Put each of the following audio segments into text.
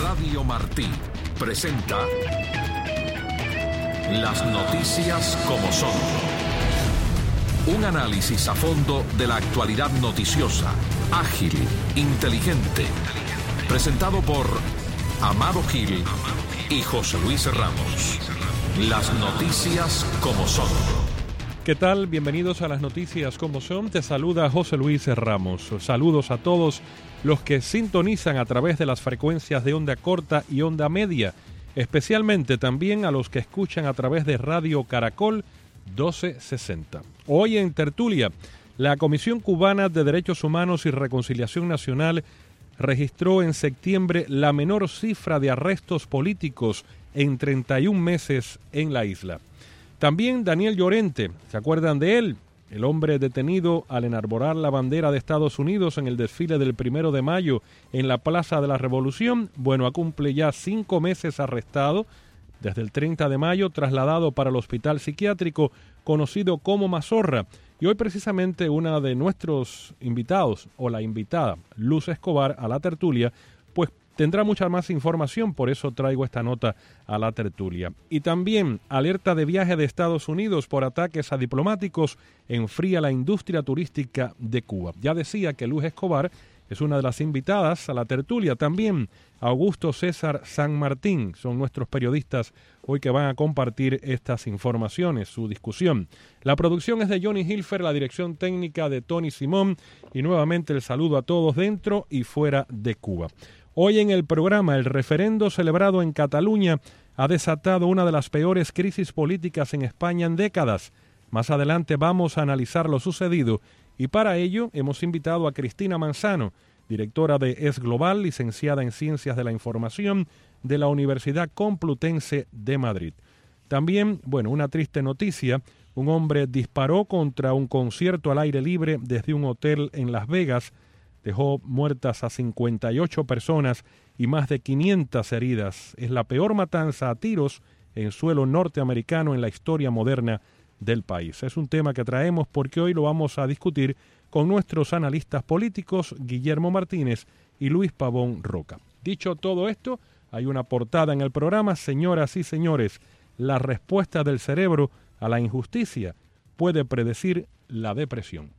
Radio Martí presenta Las noticias como son. Un análisis a fondo de la actualidad noticiosa, ágil, inteligente. Presentado por Amado Gil y José Luis Ramos. Las noticias como son. ¿Qué tal? Bienvenidos a Las noticias como son. Te saluda José Luis Ramos. Saludos a todos los que sintonizan a través de las frecuencias de onda corta y onda media, especialmente también a los que escuchan a través de Radio Caracol 1260. Hoy en Tertulia, la Comisión Cubana de Derechos Humanos y Reconciliación Nacional registró en septiembre la menor cifra de arrestos políticos en 31 meses en la isla. También Daniel Llorente, ¿se acuerdan de él? El hombre detenido al enarborar la bandera de Estados Unidos en el desfile del 1 de mayo en la Plaza de la Revolución. Bueno, cumple ya 5 meses arrestado, desde el 30 de mayo trasladado para el hospital psiquiátrico conocido como Mazorra. Y hoy precisamente una de nuestros invitados, o la invitada, Luz Escobar, a la tertulia, pues tendrá mucha más información, por eso traigo esta nota a la tertulia. Y también, alerta de viaje de Estados Unidos por ataques a diplomáticos enfría la industria turística de Cuba. Ya decía que Luz Escobar es una de las invitadas a la tertulia. También Augusto César San Martín son nuestros periodistas hoy que van a compartir estas informaciones, su discusión. La producción es de Johnny Hilfer, la dirección técnica de Tony Simón y nuevamente el saludo a todos dentro y fuera de Cuba. Hoy en el programa, el referendo celebrado en Cataluña ha desatado una de las peores crisis políticas en España en décadas. Más adelante vamos a analizar lo sucedido y para ello hemos invitado a Cristina Manzano, directora de ES Global, licenciada en Ciencias de la Información de la Universidad Complutense de Madrid. También, una triste noticia, un hombre disparó contra un concierto al aire libre desde un hotel en Las Vegas, dejó muertas a 58 personas y más de 500 heridas. Es la peor matanza a tiros en suelo norteamericano en la historia moderna del país. Es un tema que traemos porque hoy lo vamos a discutir con nuestros analistas políticos Guillermo Martínez y Luis Pavón Roca. Dicho todo esto, hay una portada en el programa. Señoras y señores, la respuesta del cerebro a la injusticia puede predecir la depresión.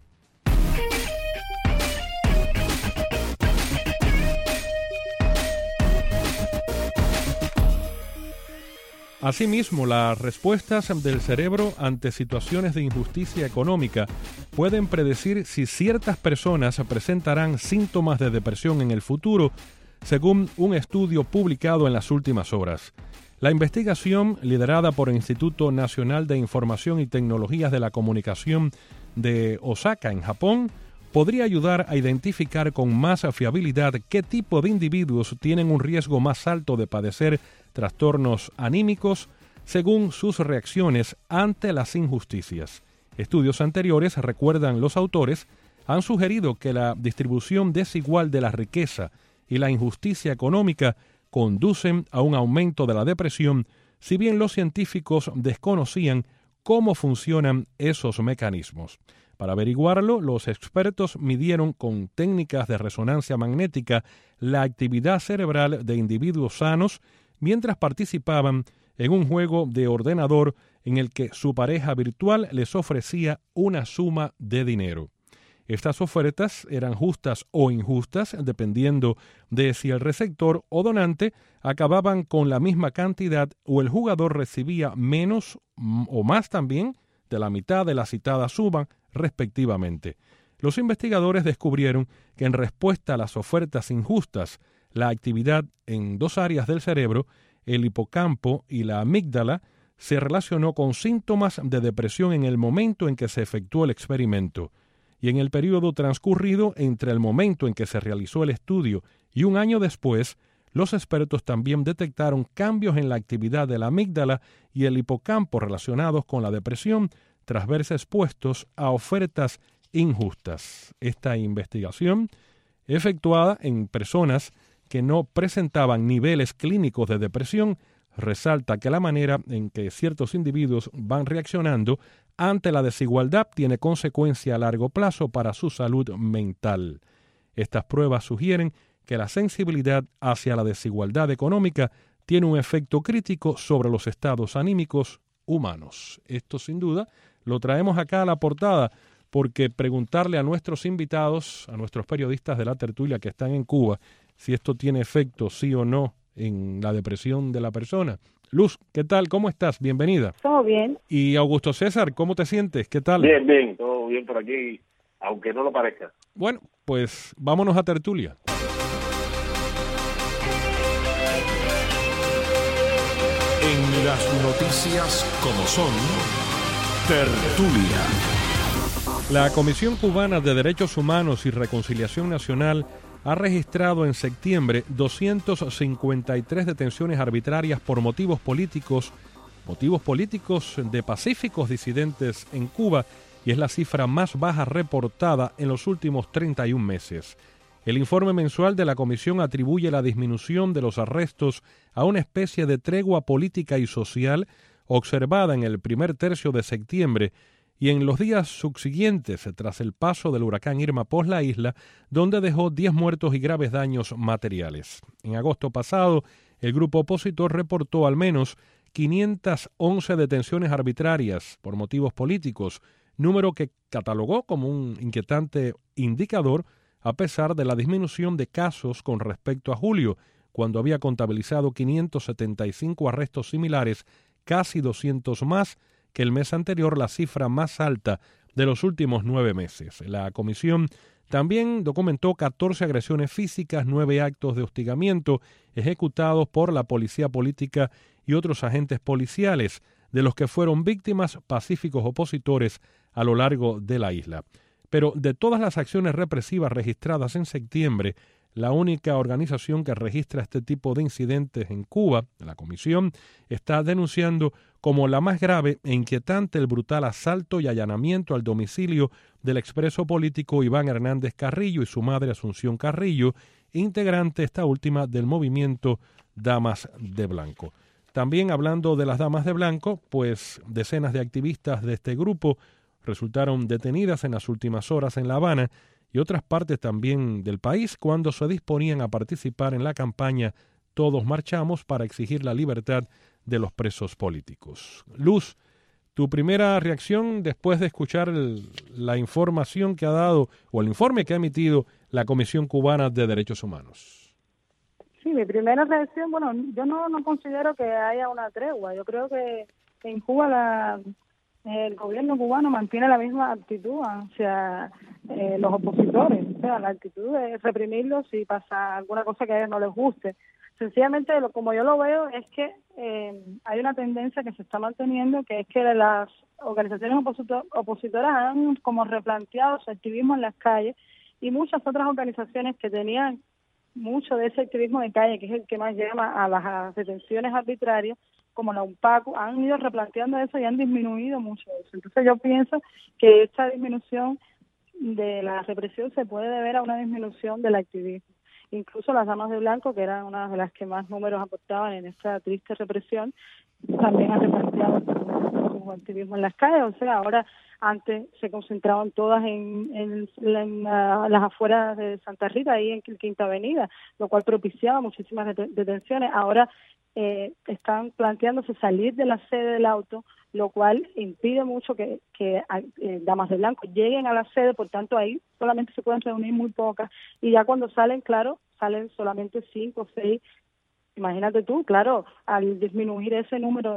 Asimismo, las respuestas del cerebro ante situaciones de injusticia económica pueden predecir si ciertas personas presentarán síntomas de depresión en el futuro, según un estudio publicado en las últimas horas. La investigación, liderada por el Instituto Nacional de Información y Tecnologías de la Comunicación de Osaka, en Japón, podría ayudar a identificar con más fiabilidad qué tipo de individuos tienen un riesgo más alto de padecer trastornos anímicos según sus reacciones ante las injusticias. Estudios anteriores, recuerdan los autores, han sugerido que la distribución desigual de la riqueza y la injusticia económica conducen a un aumento de la depresión, si bien los científicos desconocían cómo funcionan esos mecanismos. Para averiguarlo, los expertos midieron con técnicas de resonancia magnética la actividad cerebral de individuos sanos mientras participaban en un juego de ordenador en el que su pareja virtual les ofrecía una suma de dinero. Estas ofertas eran justas o injustas, dependiendo de si el receptor o donante acababan con la misma cantidad o el jugador recibía menos o más también de la mitad de la citada suma, respectivamente. Los investigadores descubrieron que en respuesta a las ofertas injustas, la actividad en dos áreas del cerebro, el hipocampo y la amígdala, se relacionó con síntomas de depresión en el momento en que se efectuó el experimento. Y en el periodo transcurrido entre el momento en que se realizó el estudio y un año después, los expertos también detectaron cambios en la actividad de la amígdala y el hipocampo relacionados con la depresión tras verse expuestos a ofertas injustas. Esta investigación, efectuada en personas que no presentaban niveles clínicos de depresión, resalta que la manera en que ciertos individuos van reaccionando ante la desigualdad tiene consecuencia a largo plazo para su salud mental. Estas pruebas sugieren que la sensibilidad hacia la desigualdad económica tiene un efecto crítico sobre los estados anímicos humanos. Esto sin duda lo traemos acá a la portada porque preguntarle a nuestros invitados, a nuestros periodistas de la tertulia que están en Cuba, si esto tiene efecto sí o no en la depresión de la persona. Luz, ¿qué tal? ¿Cómo estás? Bienvenida. Todo bien. Y Augusto César, ¿cómo te sientes? ¿Qué tal? Bien, todo bien por aquí, aunque no lo parezca. Bueno, pues vámonos a tertulia. En las noticias como son, tertulia. La Comisión Cubana de Derechos Humanos y Reconciliación Nacional ha registrado en septiembre 253 detenciones arbitrarias por motivos políticos de pacíficos disidentes en Cuba, y es la cifra más baja reportada en los últimos 31 meses. El informe mensual de la comisión atribuye la disminución de los arrestos a una especie de tregua política y social observada en el primer tercio de septiembre y en los días subsiguientes tras el paso del huracán Irma por la isla, donde dejó 10 muertos y graves daños materiales. En agosto pasado, el grupo opositor reportó al menos 511 detenciones arbitrarias por motivos políticos, número que catalogó como un inquietante indicador a pesar de la disminución de casos con respecto a julio, cuando había contabilizado 575 arrestos similares, casi 200 más que el mes anterior, la cifra más alta de los últimos 9 meses. La comisión también documentó 14 agresiones físicas, 9 actos de hostigamiento ejecutados por la policía política y otros agentes policiales, de los que fueron víctimas pacíficos opositores a lo largo de la isla. Pero de todas las acciones represivas registradas en septiembre, la única organización que registra este tipo de incidentes en Cuba, la Comisión, está denunciando como la más grave e inquietante el brutal asalto y allanamiento al domicilio del expreso político Iván Hernández Carrillo y su madre Asunción Carrillo, integrante esta última del movimiento Damas de Blanco. También hablando de las Damas de Blanco, pues decenas de activistas de este grupo resultaron detenidas en las últimas horas en La Habana y otras partes también del país cuando se disponían a participar en la campaña Todos Marchamos para exigir la libertad de los presos políticos. Luz, tu primera reacción después de escuchar la información que ha dado o el informe que ha emitido la Comisión Cubana de Derechos Humanos. Sí, mi primera reacción, bueno, yo no considero que haya una tregua. Yo creo que en Cuba el gobierno cubano mantiene la misma actitud hacia los opositores, o sea, la actitud de reprimirlos si pasa alguna cosa que a ellos no les guste. Sencillamente, como yo lo veo, es que hay una tendencia que se está manteniendo, que es que las organizaciones opositoras han como replanteado su activismo en las calles, y muchas otras organizaciones que tenían mucho de ese activismo de calle, que es el que más llama a las detenciones arbitrarias, como la UNPACU, han ido replanteando eso y han disminuido mucho eso. Entonces yo pienso que esta disminución de la represión se puede deber a una disminución del activismo. Incluso las Damas de Blanco, que eran una de las que más números aportaban en esta triste represión, también han replanteado su activismo en las calles. O sea, ahora antes se concentraban todas en las afueras de Santa Rita, ahí en Quinta Avenida, lo cual propiciaba muchísimas detenciones. Ahora están planteándose salir de la sede del auto, lo cual impide mucho que Damas de Blanco lleguen a la sede, por tanto ahí solamente se pueden reunir muy pocas, y ya cuando salen, claro, salen solamente 5 o 6. Imagínate tú, claro, al disminuir ese número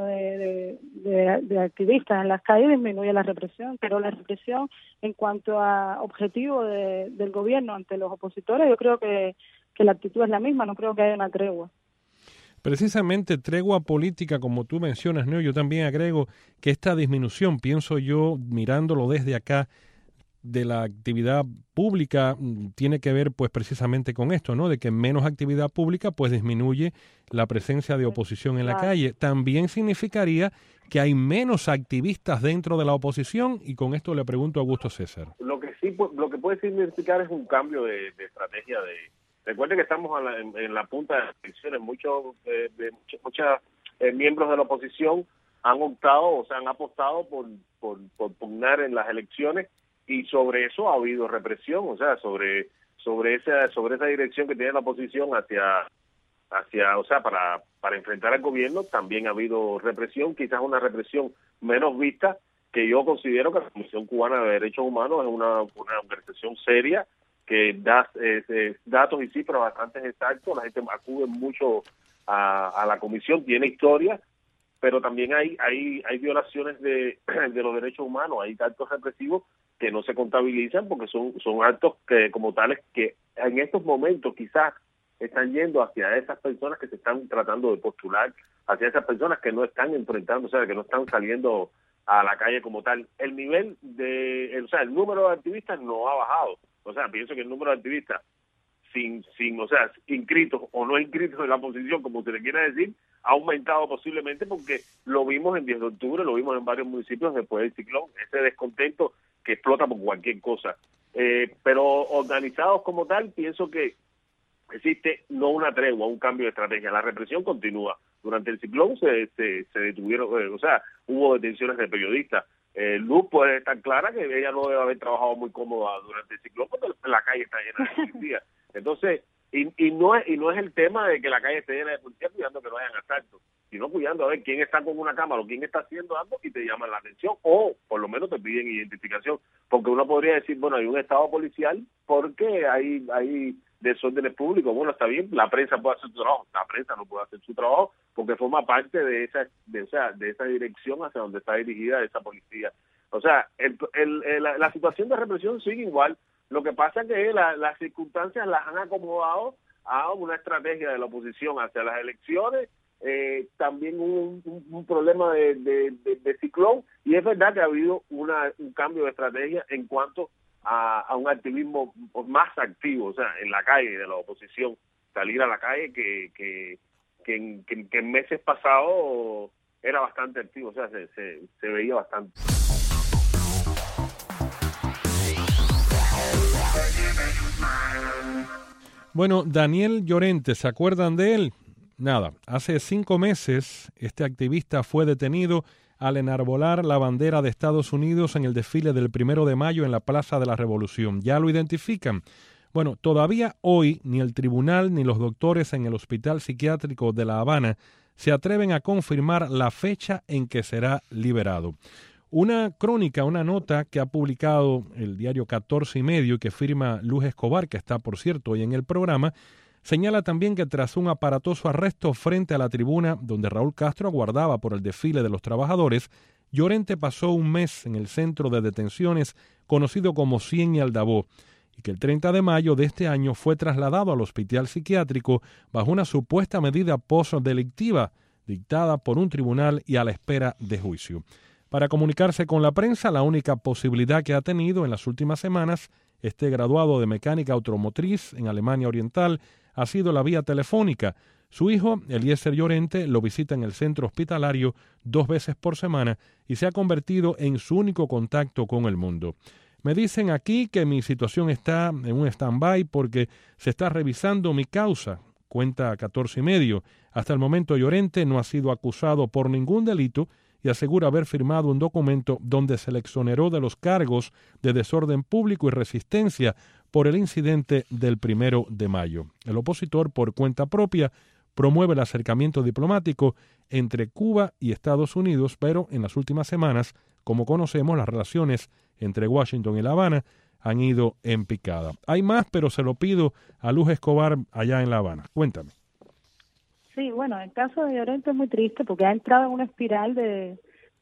de activistas en las calles disminuye la represión, pero la represión en cuanto a objetivo del gobierno ante los opositores, yo creo que la actitud es la misma, no creo que haya una tregua. Precisamente tregua política, como tú mencionas, ¿no? Yo también agrego que esta disminución, pienso yo, mirándolo desde acá, de la actividad pública, tiene que ver pues precisamente con esto, ¿no? De que menos actividad pública pues disminuye la presencia de oposición en la calle. También significaría que hay menos activistas dentro de la oposición, y con esto le pregunto a Augusto César. Lo que puede significar es un cambio de estrategia. Recuerden que estamos en la punta de las elecciones. Muchos miembros de la oposición han optado o se han apostado por pugnar en las elecciones, y sobre eso ha habido represión, o sea, sobre sobre esa dirección que tiene la oposición o sea, para enfrentar al gobierno. También ha habido represión, quizás una represión menos vista, que yo considero que la Comisión Cubana de Derechos Humanos es una organización seria, que da datos y cifras bastante exactos. La gente acude mucho a la comisión, tiene historia, pero también hay violaciones de los derechos humanos, hay actos represivos que no se contabilizan porque son actos que como tales que en estos momentos quizás están yendo hacia esas personas que se están tratando de postular, hacia esas personas que no están enfrentando, o sea, que no están saliendo a la calle como tal. El nivel el número de activistas no ha bajado. O sea, pienso que el número de activistas inscritos o no inscritos en la oposición, como se le quiera decir, ha aumentado posiblemente porque lo vimos en 10 de octubre, lo vimos en varios municipios después del ciclón, ese descontento que explota por cualquier cosa. Pero organizados como tal, pienso que existe no una tregua, un cambio de estrategia. La represión continúa. Durante el ciclón se detuvieron, hubo detenciones de periodistas. Luz puede estar clara que ella no debe haber trabajado muy cómoda durante el ciclón porque la calle está llena de policía. Entonces, y no es el tema de que la calle esté llena de policía cuidando que no hayan asaltos, sino cuidando a ver quién está con una cámara o quién está haciendo algo y te llaman la atención, o por lo menos te piden identificación, porque uno podría decir, bueno, hay un estado policial porque hay desórdenes públicos. Bueno, está bien, la prensa puede hacer su trabajo, la prensa no puede hacer su trabajo porque forma parte de esa dirección hacia donde está dirigida esa policía. O sea, la situación de represión sigue igual. Lo que pasa es que las circunstancias las han acomodado a una estrategia de la oposición hacia las elecciones. También un problema de ciclón, y es verdad que ha habido un cambio de estrategia en cuanto a un activismo más activo, o sea, en la calle de la oposición, salir a la calle que en meses pasados era bastante activo, o sea, se veía bastante. Bueno, Daniel Llorente, ¿se acuerdan de él? Nada, hace 5 meses este activista fue detenido al enarbolar la bandera de Estados Unidos en el desfile del 1 de mayo en la Plaza de la Revolución. ¿Ya lo identifican? Bueno, todavía hoy ni el tribunal ni los doctores en el Hospital Psiquiátrico de La Habana se atreven a confirmar la fecha en que será liberado. Una crónica, una nota que ha publicado el diario 14 y medio, que firma Luz Escobar, que está, por cierto, hoy en el programa, señala también que tras un aparatoso arresto frente a la tribuna donde Raúl Castro aguardaba por el desfile de los trabajadores, Llorente pasó un mes en el centro de detenciones conocido como Cien y Aldabó, y que el 30 de mayo de este año fue trasladado al hospital psiquiátrico bajo una supuesta medida postdelictiva dictada por un tribunal y a la espera de juicio. Para comunicarse con la prensa, la única posibilidad que ha tenido en las últimas semanas este graduado de mecánica automotriz en Alemania Oriental ha sido la vía telefónica. Su hijo, Eliezer Llorente, lo visita en el centro hospitalario 2 veces por semana y se ha convertido en su único contacto con el mundo. Me dicen aquí que mi situación está en un stand-by porque se está revisando mi causa, cuenta 14 y medio. Hasta el momento Llorente no ha sido acusado por ningún delito y asegura haber firmado un documento donde se le exoneró de los cargos de desorden público y resistencia por el incidente del 1 de mayo. El opositor, por cuenta propia, promueve el acercamiento diplomático entre Cuba y Estados Unidos, pero en las últimas semanas, como conocemos, las relaciones entre Washington y La Habana han ido en picada. Hay más, pero se lo pido a Luz Escobar allá en La Habana. Cuéntame. Sí, bueno, el caso de Llorente es muy triste porque ha entrado en una espiral de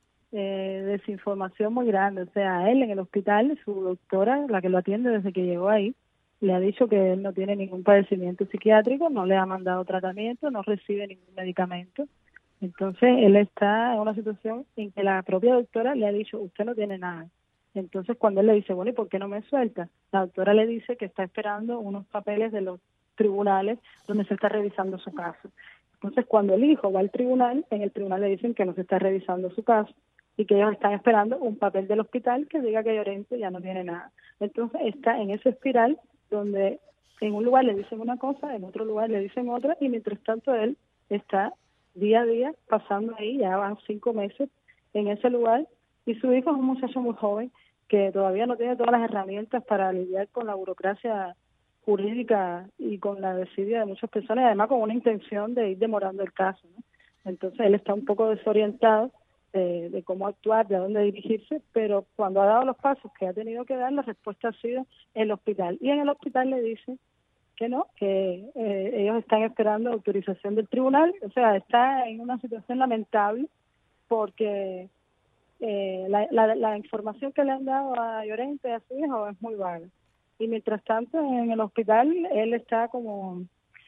desinformación muy grande. O sea, él en el hospital, su doctora, la que lo atiende desde que llegó ahí, le ha dicho que él no tiene ningún padecimiento psiquiátrico, no le ha mandado tratamiento, no recibe ningún medicamento. Entonces, él está en una situación en que la propia doctora le ha dicho, usted no tiene nada. Entonces, cuando él le dice, bueno, ¿y por qué no me suelta? La doctora le dice que está esperando unos papeles de los tribunales donde se está revisando su caso. Entonces, cuando el hijo va al tribunal, en el tribunal le dicen que no se está revisando su caso y que ellos están esperando un papel del hospital que diga que Llorente ya no tiene nada. Entonces, está en esa espiral donde en un lugar le dicen una cosa, en otro lugar le dicen otra, y mientras tanto él está día a día pasando ahí, ya van 5 meses en ese lugar, y su hijo es un muchacho muy joven que todavía no tiene todas las herramientas para lidiar con la burocracia jurídica y con la desidia de muchas personas, y además con una intención de ir demorando el caso, ¿no? Entonces él está un poco desorientado de cómo actuar, de a dónde dirigirse, pero cuando ha dado los pasos que ha tenido que dar, la respuesta ha sido el hospital. Y en el hospital le dicen que no, que ellos están esperando autorización del tribunal. O sea, está en una situación lamentable porque la información que le han dado a Llorente, a su hijo, es muy vaga. Y mientras tanto, en el hospital, él está como,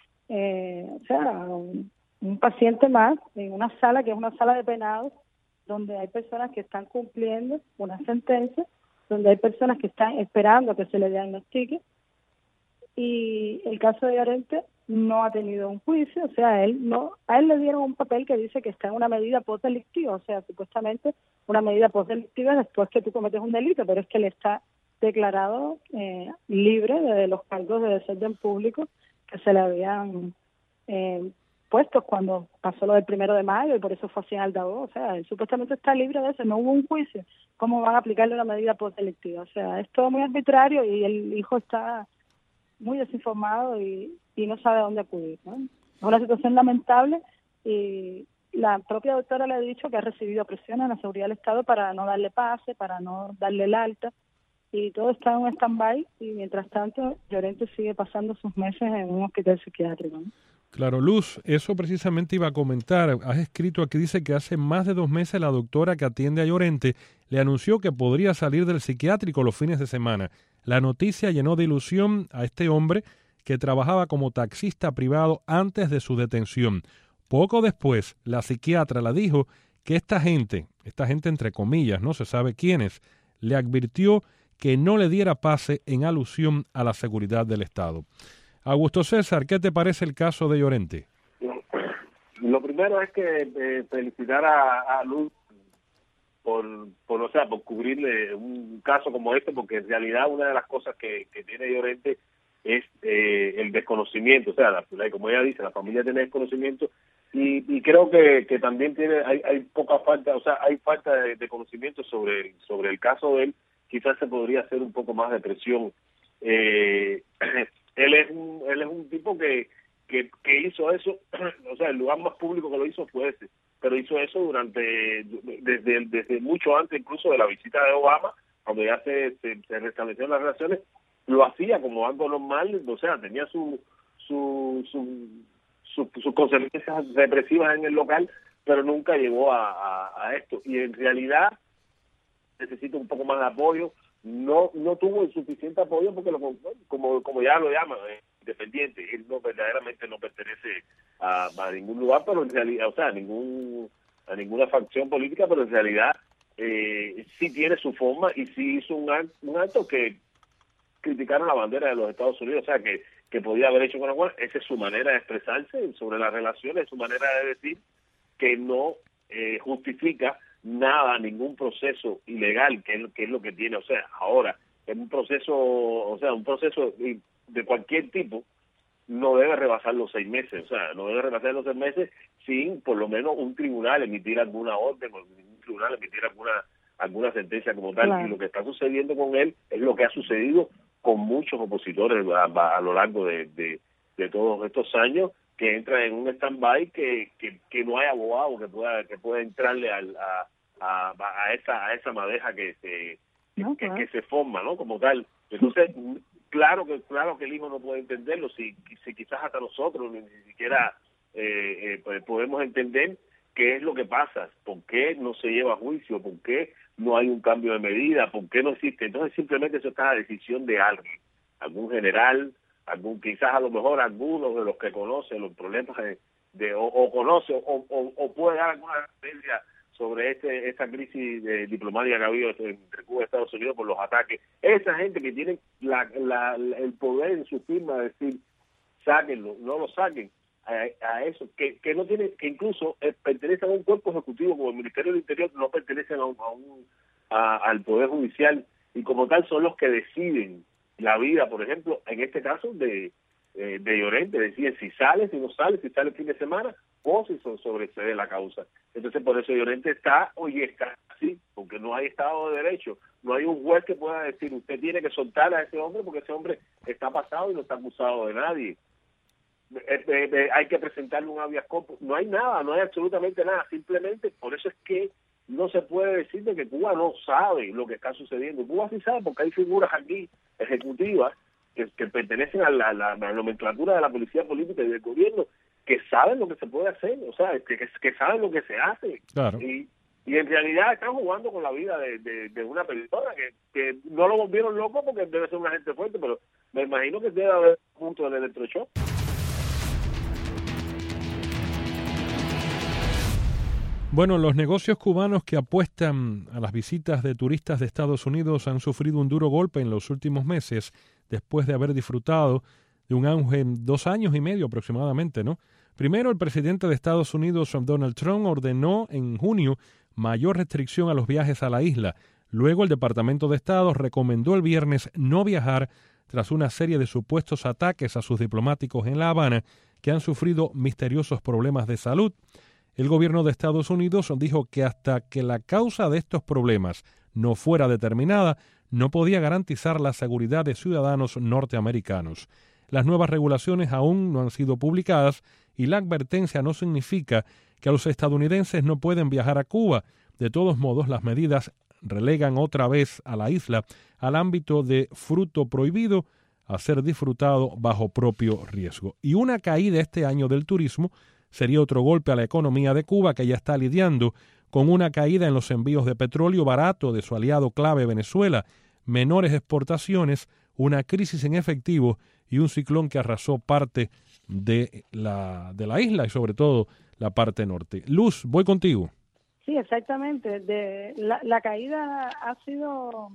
un paciente más en una sala que es una sala de penados, donde hay personas que están cumpliendo una sentencia, donde hay personas que están esperando que se le diagnostique, y el caso de Llorente no ha tenido un juicio. O sea, a él le dieron un papel que dice que está en una medida postdelictiva, o sea, supuestamente una medida postdelictiva después que tú cometes un delito, pero es que él está declarado libre de los cargos de desorden público que se le habían puestos cuando pasó lo del 1 de mayo, y por eso fue así en Aldabó. O sea, él supuestamente está libre de eso, no hubo un juicio. ¿Cómo van a aplicarle una medida postdelictiva? O sea, es todo muy arbitrario y el hijo está muy desinformado y no sabe a dónde acudir, ¿no? Es una situación lamentable, y la propia doctora le ha dicho que ha recibido presiones en la seguridad del Estado para no darle pase, para no darle el alta, y todo está en un stand-by, y mientras tanto Llorente sigue pasando sus meses en un hospital psiquiátrico, ¿no? Claro, Luz, eso precisamente iba a comentar. Has escrito aquí, dice que hace más de 2 meses la doctora que atiende a Llorente le anunció que podría salir del psiquiátrico los fines de semana. La noticia llenó de ilusión a este hombre que trabajaba como taxista privado antes de su detención. Poco después, la psiquiatra le dijo que esta gente entre comillas, no se sabe quiénes, le advirtió que no le diera pase en alusión a la seguridad del Estado. Augusto César, ¿qué te parece el caso de Llorente? Lo primero es que felicitar a Luz por cubrirle un caso como este, porque en realidad una de las cosas que tiene Llorente es el desconocimiento. O sea, como ella dice, la familia tiene desconocimiento, y creo que también hay poca falta, o sea, hay falta de conocimiento sobre el caso de él. Quizás se podría hacer un poco más de presión. Él es un tipo que hizo eso. O sea, el lugar más público que lo hizo fue ese, pero hizo eso desde mucho antes incluso de la visita de Obama, cuando ya se restablecieron las relaciones. Lo hacía como algo normal. O sea, tenía sus consecuencias represivas en el local, pero nunca llegó a esto, y en realidad necesita un poco más de apoyo. No tuvo el suficiente apoyo porque como ya lo llaman, independiente. Él verdaderamente no pertenece a ningún lugar, pero en realidad, o sea, a ninguna facción política, pero en realidad sí tiene su forma, y sí hizo un acto que criticaron la bandera de los Estados Unidos. O sea, que podía haber hecho con la cual. Esa es su manera de expresarse sobre las relaciones, su manera de decir que no justifica nada, ningún proceso ilegal, que es lo que tiene. O sea, ahora, en un proceso de cualquier tipo no debe rebasar los 6 meses. O sea, no debe rebasar los 6 meses sin por lo menos un tribunal emitir alguna orden, o un tribunal emitir alguna sentencia como tal. Claro. Y lo que está sucediendo con él es lo que ha sucedido con muchos opositores a lo largo de todos estos años, que entran en un stand-by, que no hay abogado que pueda entrarle a esa madeja que se forma, ¿no? Como tal. Entonces, claro que el hijo no puede entenderlo, si quizás hasta nosotros ni siquiera podemos entender qué es lo que pasa, por qué no se lleva a juicio, por qué no hay un cambio de medida, por qué no existe. Entonces simplemente eso está a decisión de alguien, algún general, quizás a lo mejor algunos de los que conocen los problemas o conoce o puede dar alguna referencia sobre esta crisis diplomática que ha habido entre Cuba y Estados Unidos por los ataques. Esa gente que tiene el poder en su firma de decir, sáquenlo, no lo saquen, a eso, que no tiene, que incluso pertenecen a un cuerpo ejecutivo como el Ministerio del Interior, no pertenecen al Poder Judicial, y como tal son los que deciden la vida, por ejemplo, en este caso de de Llorente, deciden si sale, si no sale, si sale el fin de semana o si sobrecede la causa. Entonces por eso Llorente está así, porque no hay Estado de Derecho, no hay un juez que pueda decir usted tiene que soltar a ese hombre porque ese hombre está pasado y no está acusado de nadie. Hay que presentarle un habeas corpus, no hay nada, no hay absolutamente nada, simplemente por eso es que no se puede decir de que Cuba no sabe lo que está sucediendo. Cuba sí sabe porque hay figuras aquí ejecutivas que pertenecen a la nomenclatura de la policía política y del gobierno, que saben lo que se puede hacer, o sea, que saben lo que se hace. Claro. Y en realidad están jugando con la vida de una persona que no lo volvieron loco porque debe ser una gente fuerte, pero me imagino que debe haber un punto del electroshock. Bueno, los negocios cubanos que apuestan a las visitas de turistas de Estados Unidos han sufrido un duro golpe en los últimos meses, después de haber disfrutado de un auge en 2 años y medio aproximadamente, ¿no? Primero, el presidente de Estados Unidos, Donald Trump, ordenó en junio mayor restricción a los viajes a la isla. Luego, el Departamento de Estado recomendó el viernes no viajar tras una serie de supuestos ataques a sus diplomáticos en La Habana que han sufrido misteriosos problemas de salud. El gobierno de Estados Unidos dijo que hasta que la causa de estos problemas no fuera determinada, no podía garantizar la seguridad de ciudadanos norteamericanos. Las nuevas regulaciones aún no han sido publicadas y la advertencia no significa que los estadounidenses no pueden viajar a Cuba. De todos modos, las medidas relegan otra vez a la isla al ámbito de fruto prohibido a ser disfrutado bajo propio riesgo. Y una caída este año del turismo sería otro golpe a la economía de Cuba, que ya está lidiando con una caída en los envíos de petróleo barato de su aliado clave Venezuela, menores exportaciones, una crisis en efectivo y un ciclón que arrasó parte de la isla y sobre todo la parte norte. Luz, voy contigo. Sí, exactamente. La caída ha sido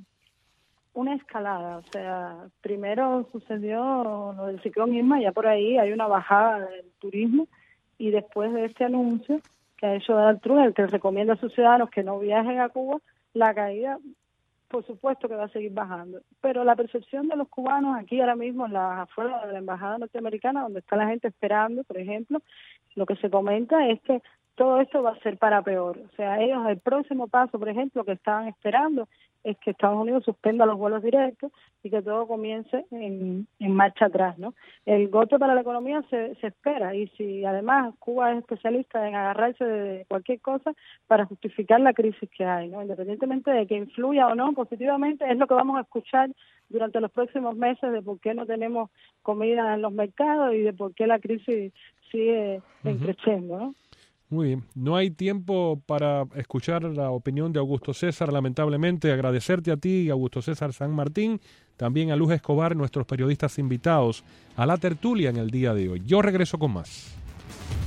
una escalada. O sea, primero sucedió lo del ciclón Irma, ya por ahí hay una bajada del turismo. Y después de este anuncio que ha hecho Donald Trump, el que recomienda a sus ciudadanos que no viajen a Cuba, la caída, por supuesto que va a seguir bajando. Pero la percepción de los cubanos aquí ahora mismo, en las afueras de la embajada norteamericana, donde está la gente esperando, por ejemplo, lo que se comenta es que todo esto va a ser para peor. O sea, ellos, el próximo paso, por ejemplo, que estaban esperando es que Estados Unidos suspenda los vuelos directos y que todo comience en marcha atrás, ¿no? El golpe para la economía se espera, y si además Cuba es especialista en agarrarse de cualquier cosa para justificar la crisis que hay, ¿no? Independientemente de que influya o no positivamente, es lo que vamos a escuchar durante los próximos meses de por qué no tenemos comida en los mercados y de por qué la crisis sigue creciendo, ¿no? Muy bien. No hay tiempo para escuchar la opinión de Augusto César, lamentablemente. Agradecerte a ti, Augusto César San Martín, también a Luz Escobar, nuestros periodistas invitados a la tertulia en el día de hoy. Yo regreso con más.